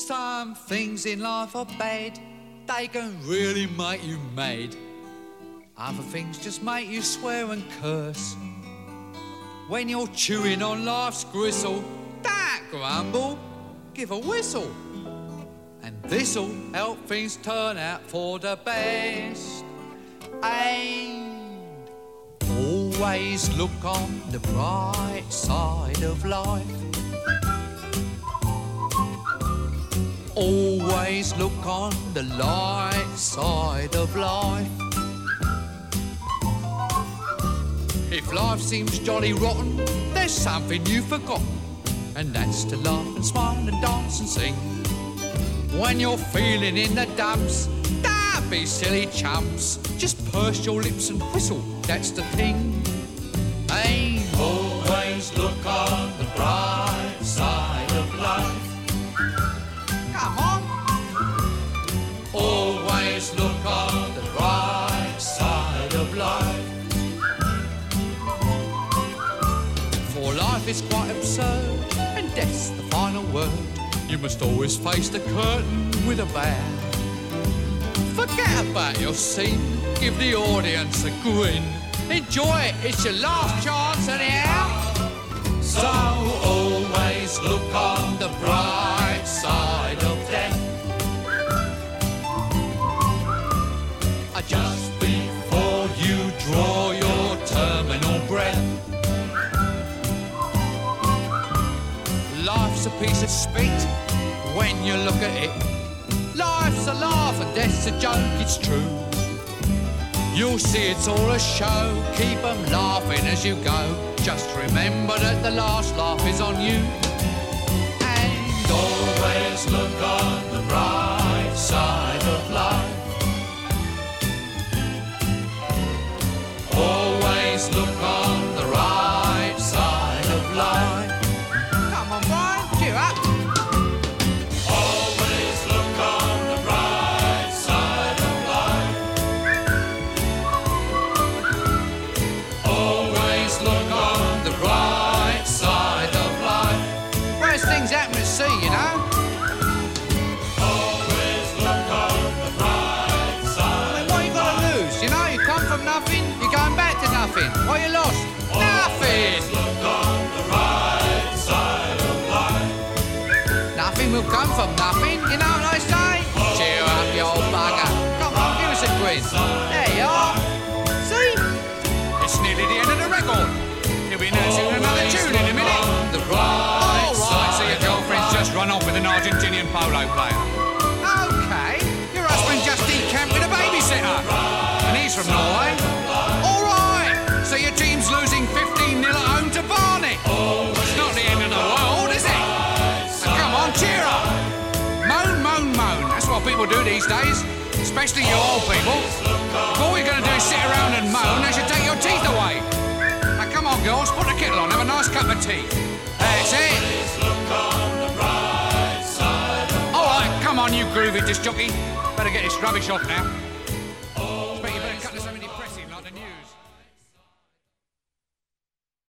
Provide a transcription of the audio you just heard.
Some things in life are bad, they can really make you mad. Other things just make you swear and curse. When you're chewing on life's gristle, don't grumble, give a whistle. And this'll help things turn out for the best. And always look on the bright side of life. Always look on the light side of life. If life seems jolly rotten, there's something you've forgotten, and that's to laugh and smile and dance and sing. When you're feeling in the dumps, don't be silly chumps. Just purse your lips and whistle, that's the thing. Hey, always look on the bright side of life. Come on. Always look on the bright side of life. For life is quite absurd, and death's the final word. You must always face the curtain with a bow. Forget about your scene, give the audience a grin. Enjoy it, it's your last chance anyhow. So always look on the bright side of death. Just before you draw your terminal breath. Life's a piece of spit when you look at it. Life's a laugh and death's a joke, it's true. You'll see it's all a show, keep 'em laughing as you go. Just remember that the last laugh is on you. And always look on the bright side of life. Always look on the right side of life. Come on, Brian, cheer up. Always look on the right side of life. Always look on the right side of life. Worst things happen at sea, you know. Always look on the right side. I mean, what you got to lose? You know, you come from nothing, you're going back to nothing. What you lost? Nothing. Look on the right side of life. Nothing will come from nothing, you know what I say? Cheer up, you old bugger. Come on, give us a grin. There you are. See? It's nearly the end of the record. You'll be announcing another tune in a minute. The right side. So your girlfriend's just run off with an Argentinian polo player. Okay. Your husband just decamped with a babysitter. And he's from Norway. All right. So your team's losing 15-0 at home to Barnet. It's not the end of the world, is it? So come on, cheer up. Moan, moan, moan. That's what people do these days. Especially you old people. If all you're going to do is sit around and moan, they should take your teeth away. Now come on, girls, put the kettle on, have a nice cup of tea. That's it. All right, come on, you groovy disc jockey. Better get this rubbish off now.